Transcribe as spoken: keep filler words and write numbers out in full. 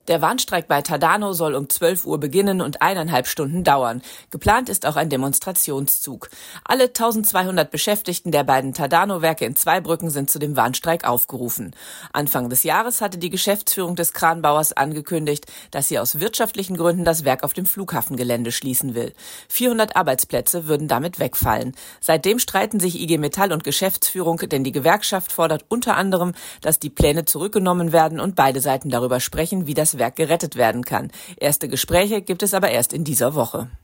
Der Warnstreik bei Tadano soll um zwölf Uhr beginnen und eineinhalb Stunden dauern. Geplant ist auch ein Demonstrationszug. Alle eintausendzweihundert Beschäftigten der beiden Tadano-Werke in Zweibrücken sind zu dem Warnstreik aufgerufen. Anfang des Jahres hatte die Geschäftsführung des Kranbauers angekündigt, dass sie aus wirtschaftlichen Gründen das Werk auf dem Flughafengelände schließen will. vierhundert Arbeitsplätze würden damit wegfallen. Seitdem streiten sich I G Metall und Geschäftsführung, denn die Gewerkschaft fordert unter anderem, dass die Pläne zurückgenommen werden und beide Seiten darüber sprechen, wie das Werk gerettet werden kann. Erste Gespräche gibt es aber erst in dieser Woche.